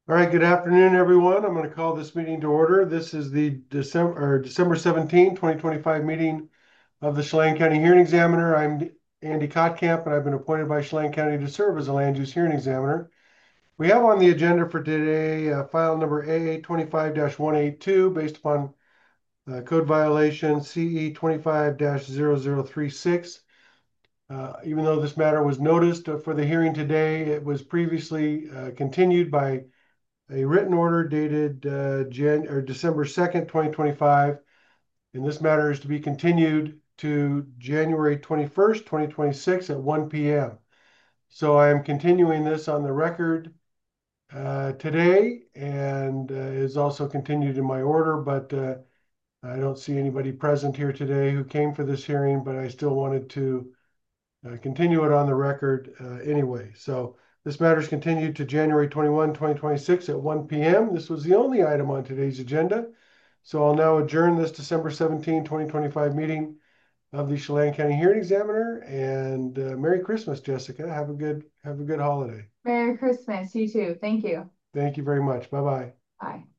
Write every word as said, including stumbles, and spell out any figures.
All right, good afternoon, everyone. I'm going to call this meeting to order. This is the December or December seventeenth, twenty twenty-five meeting of the Chelan County Hearing Examiner. I'm Andy Kottkamp, and I've been appointed by Chelan County to serve as a land use hearing examiner. We have on the agenda for today uh, file number A twenty-five one eighty-two based upon uh, code violation C E twenty-five zero zero three six. Uh, even though this matter was noticed uh, for the hearing today, it was previously uh, continued by a written order dated uh, Jan or December second, twenty twenty-five, and this matter is to be continued to January twenty-first, twenty twenty-six at one p m. So I am continuing this on the record uh, today and uh, is also continued in my order, but uh, I don't see anybody present here today who came for this hearing, but I still wanted to uh, continue it on the record uh, anyway. So this matter is continued to January twenty-first, twenty twenty-six at one p m. This was the only item on today's agenda. So I'll now adjourn this December seventeenth, twenty twenty-five meeting of the Chelan County Hearing Examiner. And uh, Merry Christmas, Jessica. Have a good have a good holiday. Merry Christmas. You too. Thank you. Thank you very much. Bye bye. Bye.